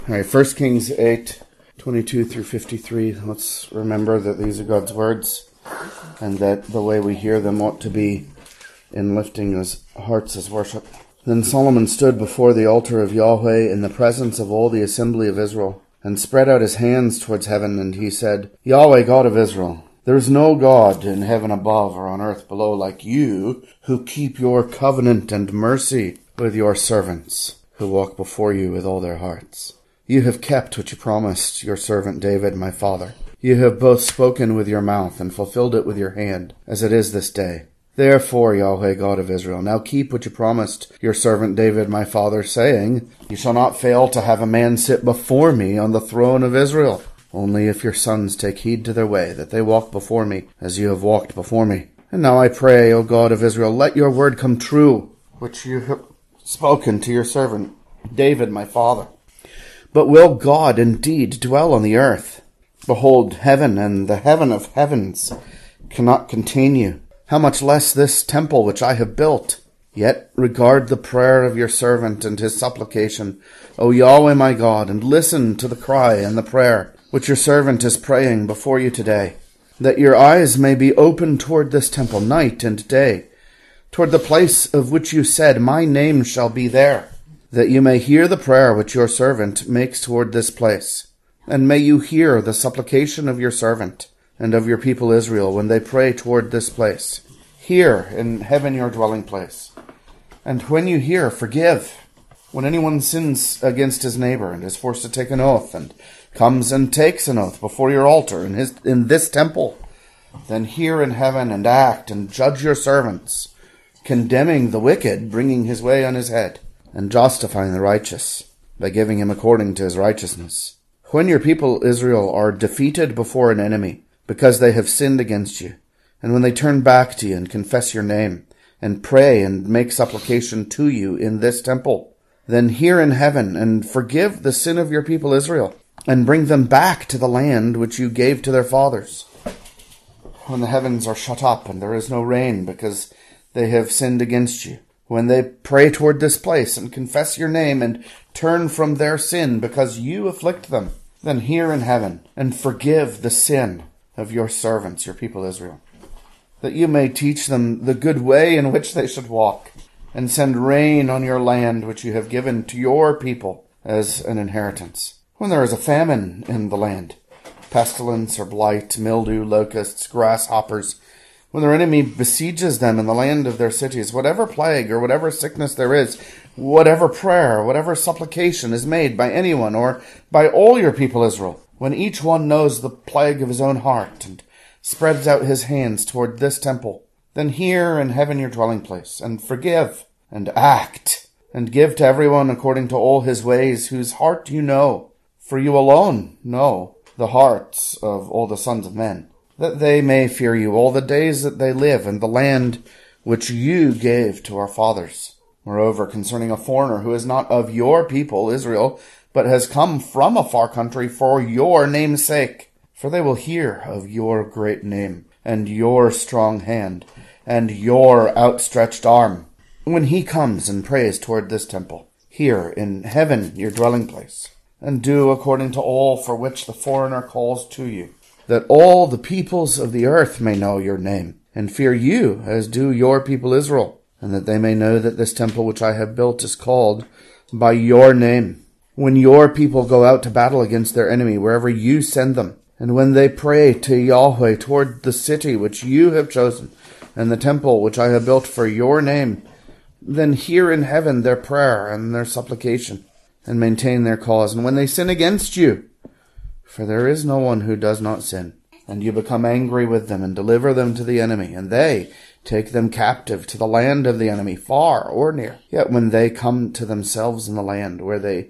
All right, 1 Kings 8, 22 through 53. Let's remember that these are God's words and that the way we hear them ought to be in lifting his hearts as worship. Then Solomon stood before the altar of Yahweh in the presence of all the assembly of Israel and spread out his hands towards heaven, and he said, Yahweh, God of Israel, there is no God in heaven above or on earth below like you, who keep your covenant and mercy with your servants, who walk before you with all their hearts. You have kept what you promised your servant David, my father. You have both spoken with your mouth and fulfilled it with your hand, as it is this day. Therefore, Yahweh, God of Israel, now keep what you promised your servant David, my father, saying, You shall not fail to have a man sit before me on the throne of Israel. Only if your sons take heed to their way, that they walk before me, as you have walked before me. And now I pray, O God of Israel, let your word come true, which you have spoken to your servant David, my father. But will God indeed dwell on the earth? Behold, heaven and the heaven of heavens cannot contain you. How much less this temple which I have built? Yet regard the prayer of your servant and his supplication, O Yahweh my God, and listen to the cry and the prayer which your servant is praying before you today, that your eyes may be open toward this temple night and day, toward the place of which you said, My name shall be there, that you may hear the prayer which your servant makes toward this place. And may you hear the supplication of your servant and of your people Israel when they pray toward this place. Hear in heaven your dwelling place. And when you hear, forgive. When anyone sins against his neighbor and is forced to take an oath and comes and takes an oath before your altar in this temple, then hear in heaven and act and judge your servants, condemning the wicked, bringing his way on his head, and justifying the righteous by giving him according to his righteousness. When your people Israel are defeated before an enemy, because they have sinned against you, and when they turn back to you and confess your name, and pray and make supplication to you in this temple, then hear in heaven and forgive the sin of your people Israel, and bring them back to the land which you gave to their fathers. When the heavens are shut up and there is no rain because they have sinned against you, when they pray toward this place and confess your name and turn from their sin because you afflict them, then hear in heaven and forgive the sin of your servants, your people Israel, that you may teach them the good way in which they should walk, and send rain on your land which you have given to your people as an inheritance. When there is a famine in the land, pestilence or blight, mildew, locusts, grasshoppers, when their enemy besieges them in the land of their cities, whatever plague or whatever sickness there is, whatever prayer, whatever supplication is made by anyone or by all your people Israel, when each one knows the plague of his own heart and spreads out his hands toward this temple, then hear in heaven your dwelling place, and forgive, and act, and give to everyone according to all his ways, whose heart you know, for you alone know the hearts of all the sons of men, that they may fear you all the days that they live in the land which you gave to our fathers. Moreover, concerning a foreigner who is not of your people Israel, but has come from a far country for your name's sake, for they will hear of your great name, and your strong hand, and your outstretched arm. When he comes and prays toward this temple, hear in heaven your dwelling place, and do according to all for which the foreigner calls to you, that all the peoples of the earth may know your name, and fear you as do your people Israel, and that they may know that this temple which I have built is called by your name. When your people go out to battle against their enemy, wherever you send them, and when they pray to Yahweh toward the city which you have chosen, and the temple which I have built for your name, then hear in heaven their prayer and their supplication, and maintain their cause. And when they sin against you, for there is no one who does not sin, and you become angry with them and deliver them to the enemy, and they take them captive to the land of the enemy, far or near. Yet when they come to themselves in the land where they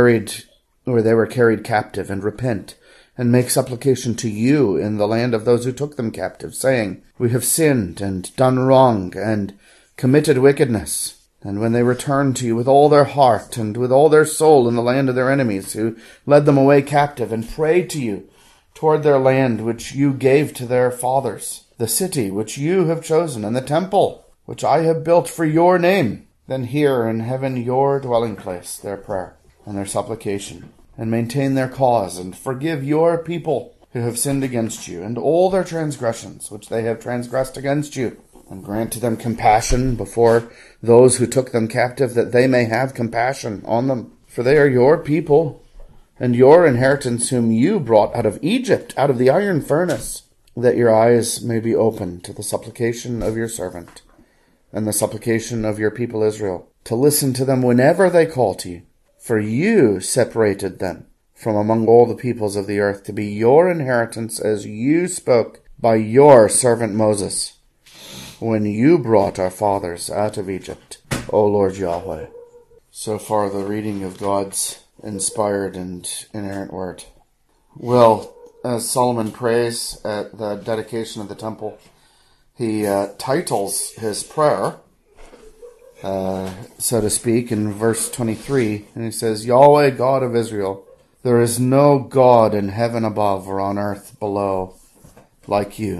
were carried captive, and repent, and make supplication to you in the land of those who took them captive, saying, We have sinned and done wrong and committed wickedness. And when they return to you with all their heart and with all their soul in the land of their enemies, who led them away captive, and pray to you toward their land which you gave to their fathers, the city which you have chosen, and the temple which I have built for your name, then hear in heaven your dwelling place, their prayer and their supplication, and maintain their cause, and forgive your people who have sinned against you, and all their transgressions which they have transgressed against you. And grant to them compassion before those who took them captive, that they may have compassion on them. For they are your people, and your inheritance, whom you brought out of Egypt, out of the iron furnace, that your eyes may be open to the supplication of your servant, and the supplication of your people Israel, to listen to them whenever they call to you. For you separated them from among all the peoples of the earth, to be your inheritance, as you spoke by your servant Moses, when you brought our fathers out of Egypt, O Lord Yahweh. So far, the reading of God's inspired and inerrant word. Well, as Solomon prays at the dedication of the temple, he titles his prayer, so to speak, in verse 23, and he says, Yahweh, God of Israel, there is no God in heaven above or on earth below like you.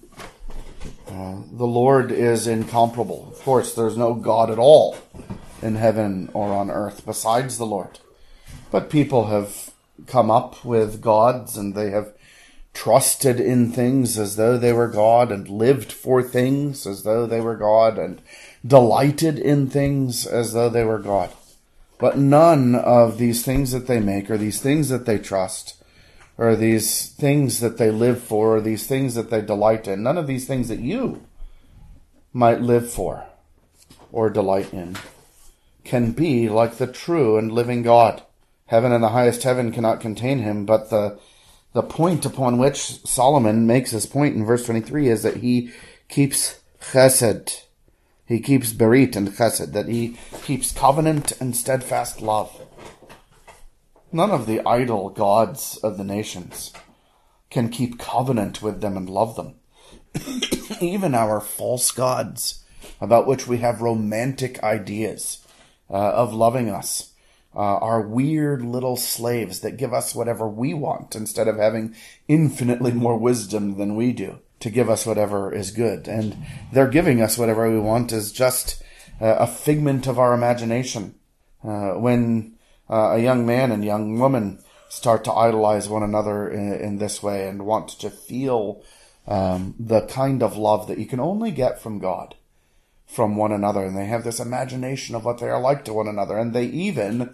The Lord is incomparable. Of course, there's no God at all in heaven or on earth besides the Lord. But people have come up with gods, and they have trusted in things as though they were God, and lived for things as though they were God, and delighted in things as though they were God. But none of these things that they make, or these things that they trust, or these things that they live for, or these things that they delight in, none of these things that you might live for or delight in can be like the true and living God. Heaven and the highest heaven cannot contain him, but the point upon which Solomon makes his point in verse 23 is that he keeps chesed. He keeps berit and chesed, that he keeps covenant and steadfast love. None of the idol gods of the nations can keep covenant with them and love them. Even our false gods, about which we have romantic ideas of loving us, are weird little slaves that give us whatever we want instead of having infinitely more wisdom than we do to give us whatever is good. And their giving us whatever we want is just a figment of our imagination. When a young man and young woman start to idolize one another in this way and want to feel the kind of love that you can only get from God, from one another, and they have this imagination of what they are like to one another, and they even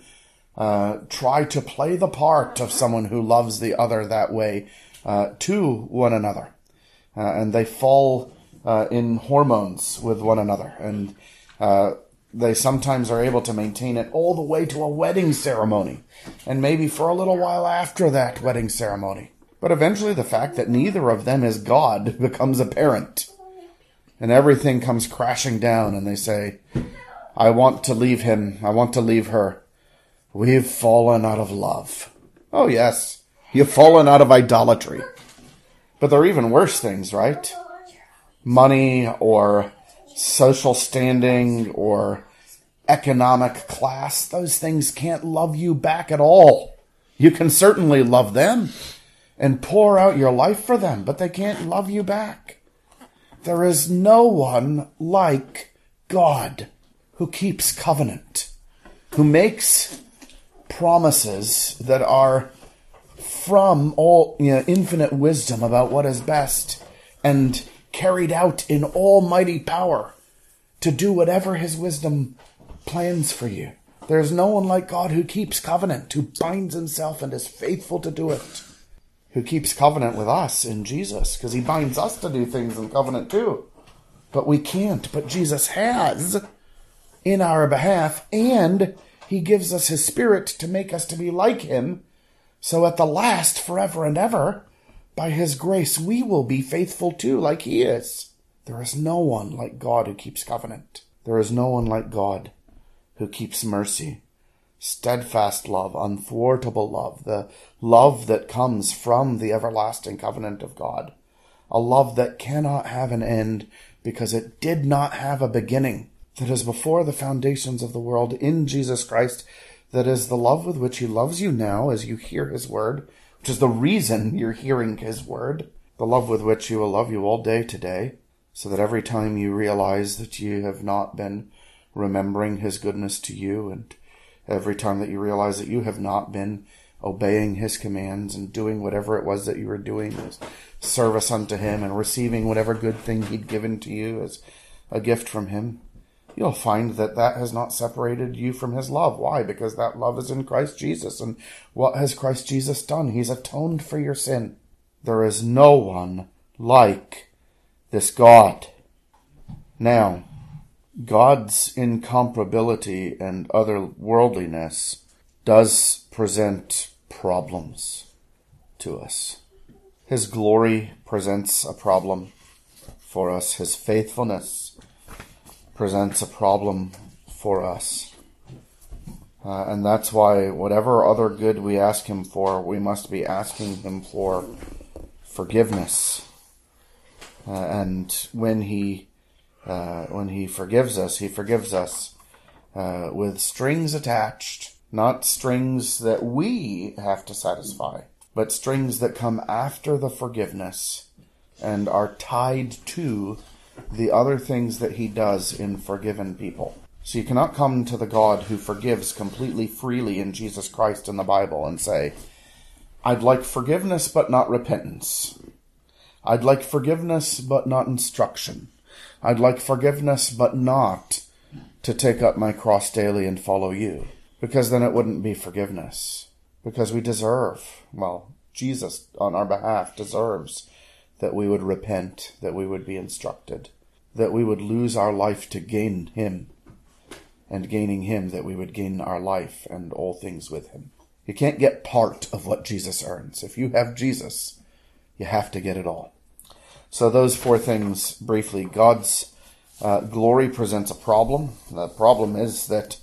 try to play the part of someone who loves the other that way to one another, and they fall in hormones with one another, and they sometimes are able to maintain it all the way to a wedding ceremony, and maybe for a little while after that wedding ceremony. But eventually the fact that neither of them is God becomes apparent, and everything comes crashing down, and they say, I want to leave him, I want to leave her. We've fallen out of love. Oh yes, you've fallen out of idolatry. But there are even worse things, right? Money, or social standing, or economic class. Those things can't love you back at all. You can certainly love them and pour out your life for them, but they can't love you back. There is no one like God who keeps covenant, who makes promises that are from all infinite wisdom about what is best, and carried out in almighty power to do whatever his wisdom plans for you. There's no one like God who keeps covenant, who binds himself and is faithful to do it, who keeps covenant with us in Jesus, because he binds us to do things in covenant too. But we can't, but Jesus has in our behalf, and he gives us his Spirit to make us to be like him, so at the last, forever and ever, by his grace, we will be faithful too, like he is. There is no one like God who keeps covenant. There is no one like God who keeps mercy, steadfast love, unthwartable love, the love that comes from the everlasting covenant of God, a love that cannot have an end because it did not have a beginning, that is before the foundations of the world in Jesus Christ, that is the love with which he loves you now as you hear his word, which is the reason you're hearing his word, the love with which he will love you all day today, so that every time you realize that you have not been remembering his goodness to you, and every time that you realize that you have not been obeying his commands and doing whatever it was that you were doing as service unto him and receiving whatever good thing he'd given to you as a gift from him, you'll find that that has not separated you from his love. Why? Because that love is in Christ Jesus. And what has Christ Jesus done? He's atoned for your sin. There is no one like this God. Now, God's incomparability and otherworldliness does present problems to us. His glory presents a problem for us. His faithfulness presents a problem for us. And that's why whatever other good we ask him for, we must be asking him for forgiveness. And when he forgives us, he forgives us with strings attached, not strings that we have to satisfy, but strings that come after the forgiveness and are tied to the other things that he does in forgiven people. So you cannot come to the God who forgives completely freely in Jesus Christ in the Bible and say, I'd like forgiveness but not repentance. I'd like forgiveness but not instruction. I'd like forgiveness but not to take up my cross daily and follow you. Because then it wouldn't be forgiveness. Because we deserve, Jesus on our behalf deserves that we would repent, that we would be instructed, that we would lose our life to gain him, and gaining him that we would gain our life and all things with him. You can't get part of what Jesus earns. If you have Jesus, you have to get it all. So those four things briefly. God's glory presents a problem. The problem is that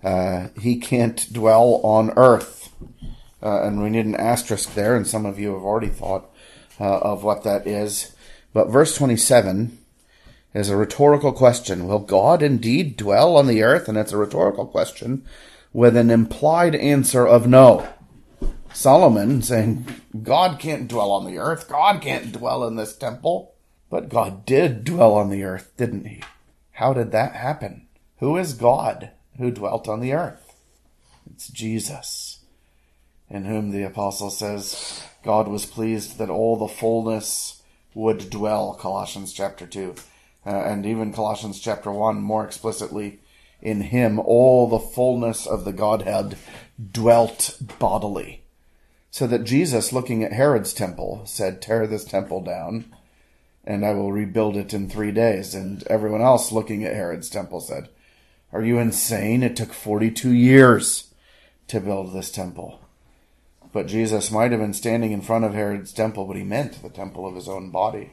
he can't dwell on earth. And we need an asterisk there, and some of you have already thought of what that is. But verse 27 is a rhetorical question. Will God indeed dwell on the earth? And it's a rhetorical question with an implied answer of no. Solomon saying, God can't dwell on the earth. God can't dwell in this temple. But God did dwell on the earth, didn't he? How did that happen? Who is God who dwelt on the earth? It's Jesus, in whom the apostle says God was pleased that all the fullness would dwell, Colossians chapter 2. And even Colossians chapter 1, more explicitly, in him all the fullness of the Godhead dwelt bodily. So that Jesus, looking at Herod's temple, said, tear this temple down, and I will rebuild it in 3 days. And everyone else looking at Herod's temple said, are you insane? It took 42 years to build this temple. But Jesus might have been standing in front of Herod's temple, but he meant the temple of his own body.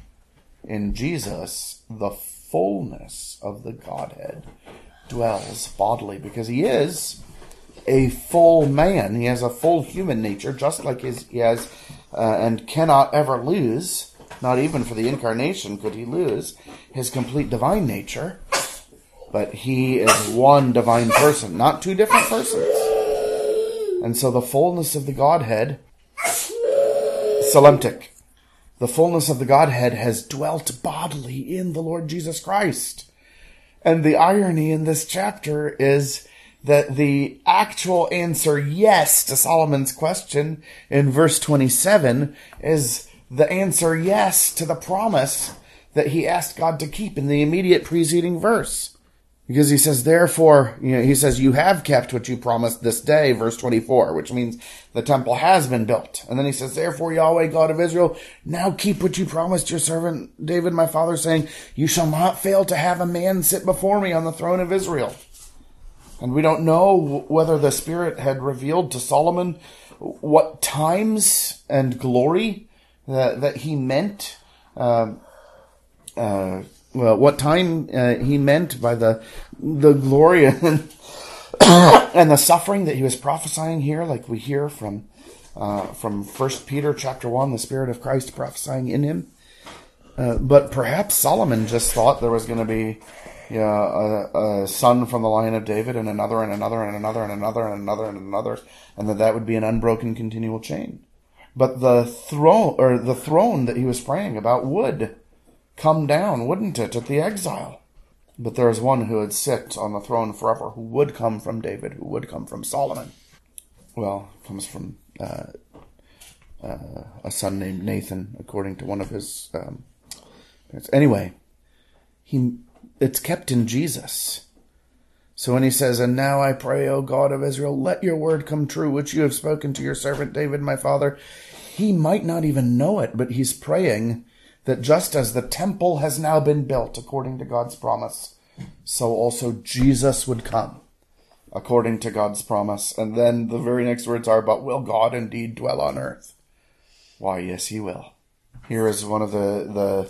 In Jesus, the fullness of the Godhead dwells bodily, because he is a full man. He has a full human nature, just like he has and cannot ever lose, not even for the incarnation could he lose, his complete divine nature. But he is one divine person, not two different persons. And so the fullness of the Godhead, Solemtic, the fullness of the Godhead has dwelt bodily in the Lord Jesus Christ. And the irony in this chapter is that the actual answer yes to Solomon's question in verse 27 is the answer yes to the promise that he asked God to keep in the immediate preceding verse. Because he says, therefore, he says, you have kept what you promised this day, verse 24, which means the temple has been built. And then he says, therefore, Yahweh, God of Israel, now keep what you promised your servant David, my father, saying, you shall not fail to have a man sit before me on the throne of Israel. And we don't know whether the Spirit had revealed to Solomon what times and glory that he meant, what time he meant by the glory and the suffering that he was prophesying here, like we hear from 1 Peter chapter 1, the Spirit of Christ prophesying in him. But perhaps Solomon just thought there was going to be a son from the line of David, and another, and another, and another, and another, and another, and another, and that would be an unbroken continual chain. But the throne that he was praying about would come down, wouldn't it, at the exile? But there is one who would sit on the throne forever, who would come from David, who would come from Solomon. comes from a son named Nathan, according to one of his parents. Anyway, it's kept in Jesus. So when he says, "And now I pray, O God of Israel, let your word come true, which you have spoken to your servant David, my father," he might not even know it, but he's praying that just as the temple has now been built according to God's promise, so also Jesus would come according to God's promise. And then the very next words are, "But will God indeed dwell on earth?" Why, yes, he will. Here is one of the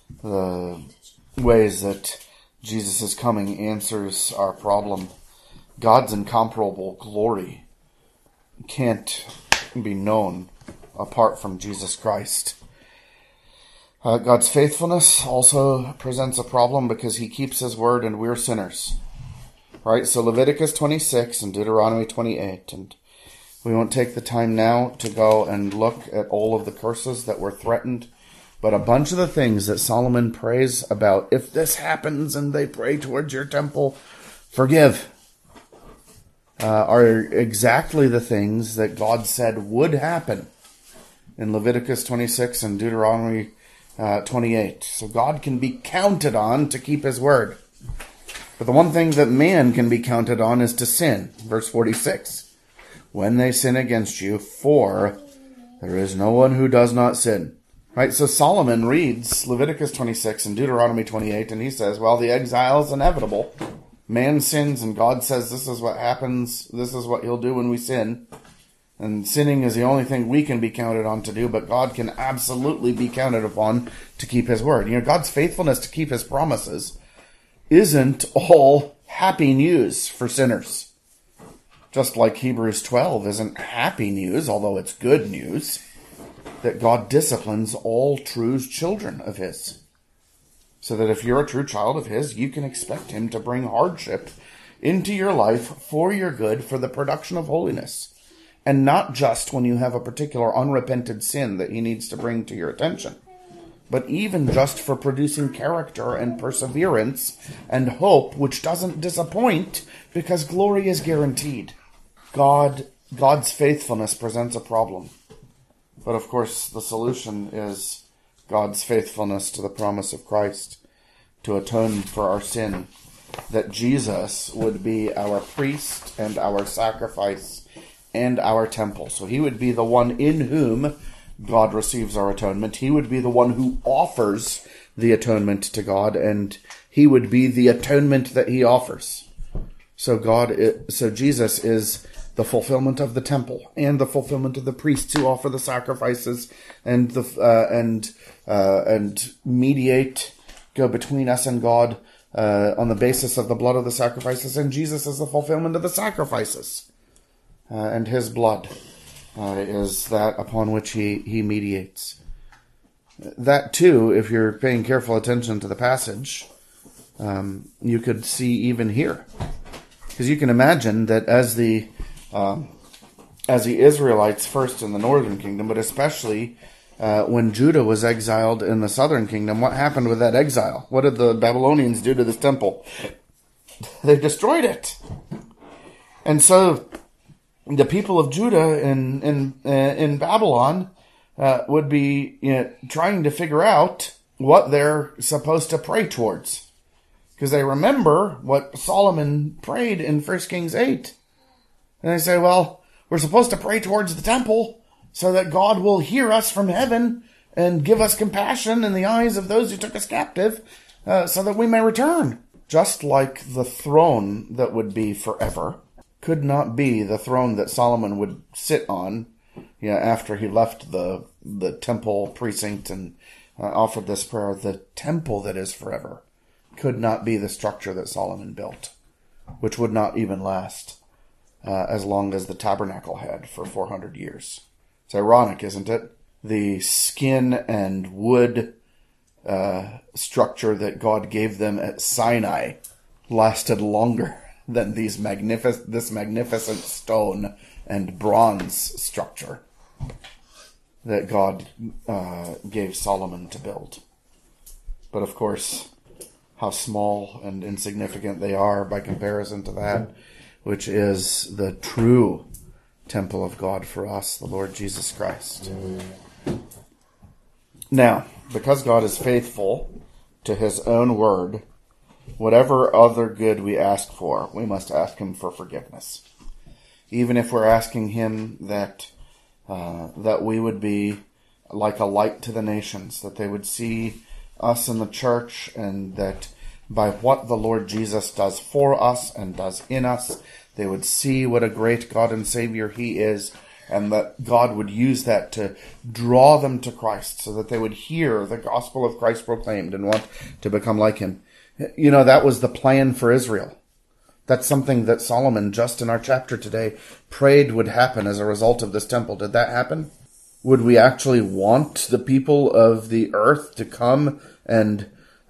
ways that Jesus' coming answers our problem. God's incomparable glory can't be known apart from Jesus Christ. God's faithfulness also presents a problem because he keeps his word and we're sinners. Right? So Leviticus 26 and Deuteronomy 28. And we won't take the time now to go and look at all of the curses that were threatened. But a bunch of the things that Solomon prays about, if this happens and they pray towards your temple, forgive, are exactly the things that God said would happen in Leviticus 26 and Deuteronomy 28. So God can be counted on to keep his word. But the one thing that man can be counted on is to sin. Verse 46. When they sin against you, for there is no one who does not sin. Right, so Solomon reads Leviticus 26 and Deuteronomy 28, and he says, well, the exile is inevitable. Man sins, and God says this is what happens, this is what he'll do when we sin. And sinning is the only thing we can be counted on to do, but God can absolutely be counted upon to keep his word. You know, God's faithfulness to keep his promises isn't all happy news for sinners. Just like Hebrews 12 isn't happy news, although it's good news, that God disciplines all true children of his. So that if you're a true child of his, you can expect him to bring hardship into your life for your good, for the production of holiness. And not just when you have a particular unrepented sin that he needs to bring to your attention, but even just for producing character and perseverance and hope, which doesn't disappoint because glory is guaranteed. God's faithfulness presents a problem. But of course, the solution is God's faithfulness to the promise of Christ to atone for our sin, that Jesus would be our priest and our sacrifice and our temple. So he would be the one in whom God receives our atonement. He would be the one who offers the atonement to God, and he would be the atonement that he offers. So Jesus is the fulfillment of the temple and the fulfillment of the priests who offer the sacrifices and mediate, go between us and God on the basis of the blood of the sacrifices. And Jesus is the fulfillment of the sacrifices, and his blood is that upon which he mediates. That too, if you're paying careful attention to the passage, you could see even here, because you can imagine that as the Israelites first in the northern kingdom, but especially when Judah was exiled in the southern kingdom, what happened with that exile? What did the Babylonians do to this temple? They destroyed it. And so the people of Judah in Babylon would be trying to figure out what they're supposed to pray towards, because they remember what Solomon prayed in 1 Kings 8. And they say, well, we're supposed to pray towards the temple so that God will hear us from heaven and give us compassion in the eyes of those who took us captive, so that we may return. Just like the throne that would be forever could not be the throne that Solomon would sit on after he left the temple precinct and offered this prayer. The temple that is forever could not be the structure that Solomon built, which would not even last as long as the tabernacle had for 400 years. It's ironic, isn't it? The skin and wood structure that God gave them at Sinai lasted longer than this magnificent stone and bronze structure that God gave Solomon to build. But of course, how small and insignificant they are by comparison to that, which is the true temple of God for us, the Lord Jesus Christ. Now, because God is faithful to his own word, whatever other good we ask for, we must ask him for forgiveness. Even if we're asking him that we would be like a light to the nations, that they would see us in the church, and that by what the Lord Jesus does for us and does in us, they would see what a great God and Savior he is, and that God would use that to draw them to Christ, so that they would hear the gospel of Christ proclaimed and want to become like him. You know, that was the plan for Israel. That's something that Solomon, just in our chapter today, prayed would happen as a result of this temple. Did that happen? Would we actually want the people of the earth to come and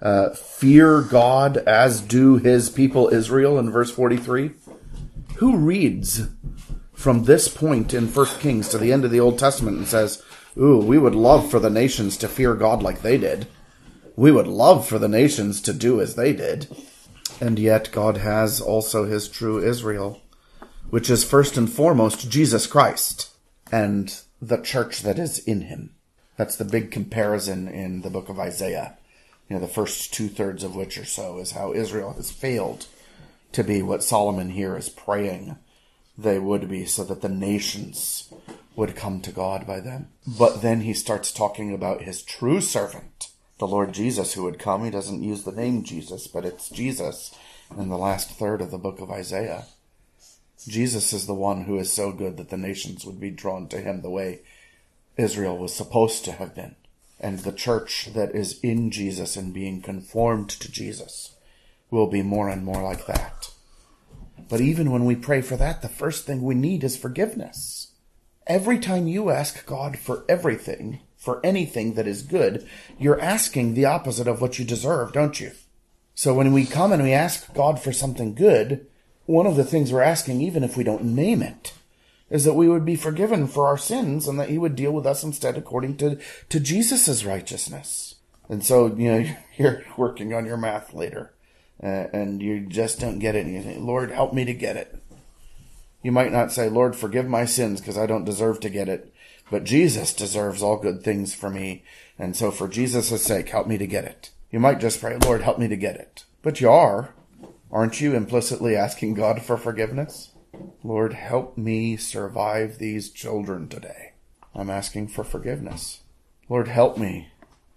fear God as do his people Israel in verse 43? Who reads from this point in 1 Kings to the end of the Old Testament and says, ooh, we would love for the nations to fear God like they did. We would love for the nations to do as they did. And yet God has also his true Israel, which is first and foremost Jesus Christ and the church that is in him. That's the big comparison in the book of Isaiah. You know, the first 2/3 of which or so is how Israel has failed to be what Solomon here is praying they would be, so that the nations would come to God by them. But then he starts talking about his true servant, the Lord Jesus, who would come. He doesn't use the name Jesus, but it's Jesus in the last third of the book of Isaiah. Jesus is the one who is so good that the nations would be drawn to him the way Israel was supposed to have been. And the church that is in Jesus and being conformed to Jesus will be more and more like that. But even when we pray for that, the first thing we need is forgiveness. Every time you ask God for everything, for anything that is good, you're asking the opposite of what you deserve, don't you? So when we come and we ask God for something good, one of the things we're asking, even if we don't name it, is that we would be forgiven for our sins and that he would deal with us instead according to Jesus' righteousness. And so, you know, you're working on your math later and you just don't get it. And you think, Lord, help me to get it. You might not say, Lord, forgive my sins because I don't deserve to get it. But Jesus deserves all good things for me. And so for Jesus' sake, help me to get it. You might just pray, Lord, help me to get it. But you are. Aren't you implicitly asking God for forgiveness? Lord, help me survive these children today. I'm asking for forgiveness. Lord, help me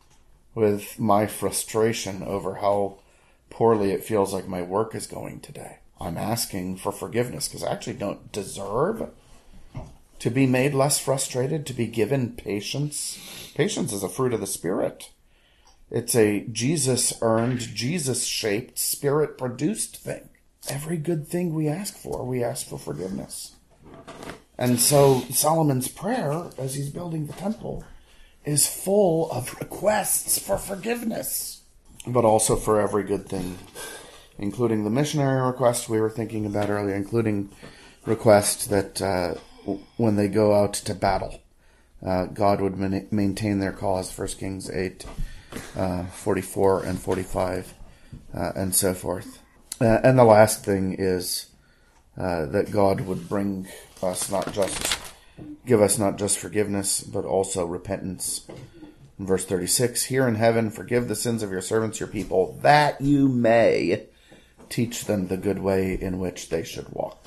with my frustration over how poorly it feels like my work is going today. I'm asking for forgiveness because I actually don't deserve to be made less frustrated, to be given patience. Patience is a fruit of the Spirit. It's a Jesus-earned, Jesus-shaped, Spirit-produced thing. Every good thing we ask for forgiveness. And so Solomon's prayer, as he's building the temple, is full of requests for forgiveness, but also for every good thing, including the missionary request we were thinking about earlier, including requests that when they go out to battle, God would maintain their cause, 1 Kings 8, 44 and 45, and so forth. And the last thing is that God would bring us give us not just forgiveness, but also repentance. In verse 36, here in heaven, forgive the sins of your servants, your people, that you may teach them the good way in which they should walk.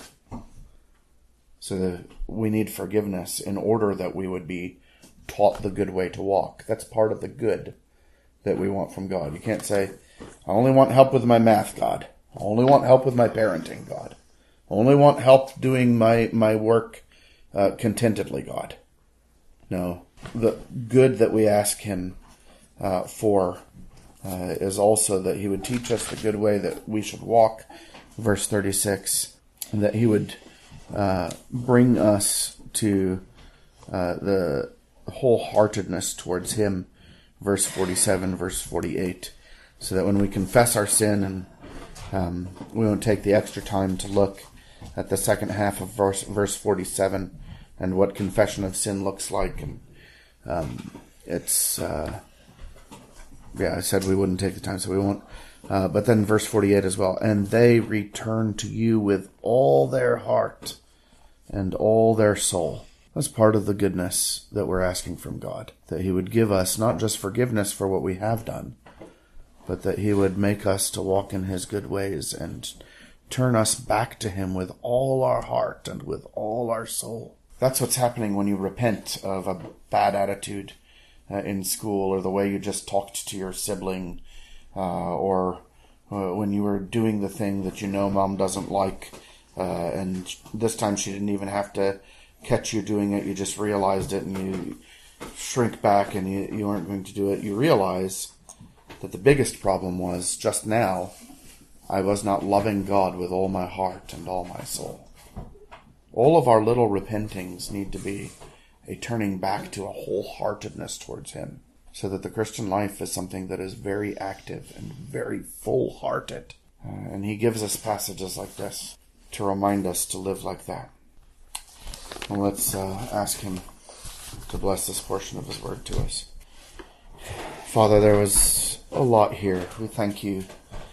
So we need forgiveness in order that we would be taught the good way to walk. That's part of the good that we want from God. You can't say, I only want help with my math, God. I only want help with my parenting, God. I only want help doing my work contentedly, God. No, the good that we ask him for is also that he would teach us the good way that we should walk, verse 36, and that he would bring us to the wholeheartedness towards him, verse 47, verse 48, so that when we confess our sin and we won't take the extra time to look at the second half of verse 47 and what confession of sin looks like. And I said we wouldn't take the time, so we won't. But then verse 48 as well. And they return to you with all their heart and all their soul. That's part of the goodness that we're asking from God, that he would give us not just forgiveness for what we have done, but that he would make us to walk in his good ways and turn us back to him with all our heart and with all our soul. That's what's happening when you repent of a bad attitude in school, or the way you just talked to your sibling, or when you were doing the thing that you know mom doesn't like, and this time she didn't even have to catch you doing it. You just realized it and you shrink back and you aren't going to do it. You realize that the biggest problem was just now I was not loving God with all my heart and all my soul. All of our little repentings need to be a turning back to a wholeheartedness towards him, so that the Christian life is something that is very active and very full-hearted. And he gives us passages like this to remind us to live like that. And let's ask him to bless this portion of his word to us. Father, there was a lot here. We thank you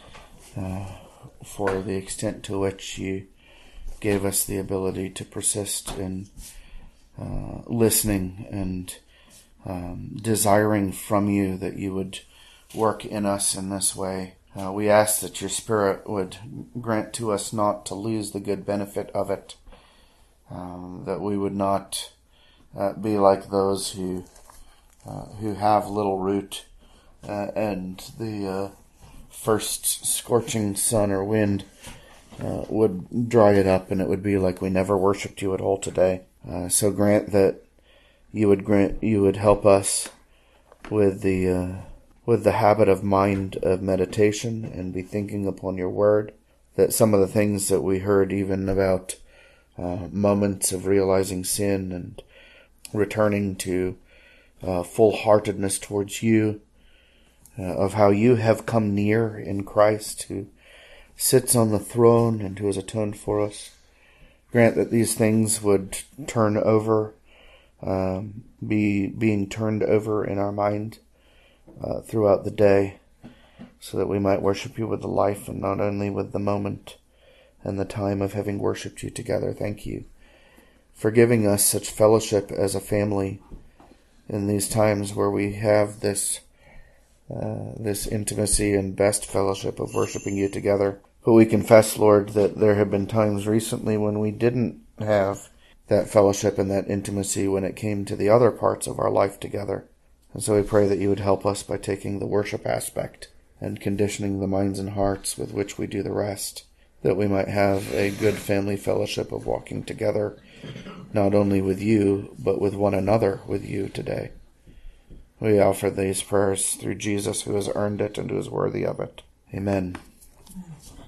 for the extent to which you gave us the ability to persist in listening and desiring from you that you would work in us in this way. We ask that your Spirit would grant to us not to lose the good benefit of it, that we would not be like those who have little root, and the first scorching sun or wind would dry it up, and it would be like we never worshipped you at all today. So grant that you would help us with the habit of mind of meditation and be thinking upon your word, that some of the things that we heard even about moments of realizing sin and returning to full-heartedness towards you, of how you have come near in Christ, who sits on the throne and who has atoned for us. Grant that these things would turn over, be being turned over in our mind throughout the day, so that we might worship you with the life and not only with the moment and the time of having worshipped you together. Thank you for giving us such fellowship as a family in these times where we have this intimacy and best fellowship of worshiping you together. But we confess, Lord, that there have been times recently when we didn't have that fellowship and that intimacy when it came to the other parts of our life together. And so we pray that you would help us by taking the worship aspect and conditioning the minds and hearts with which we do the rest, that we might have a good family fellowship of walking together, not only with you, but with one another with you today. We offer these prayers through Jesus, who has earned it and who is worthy of it. Amen.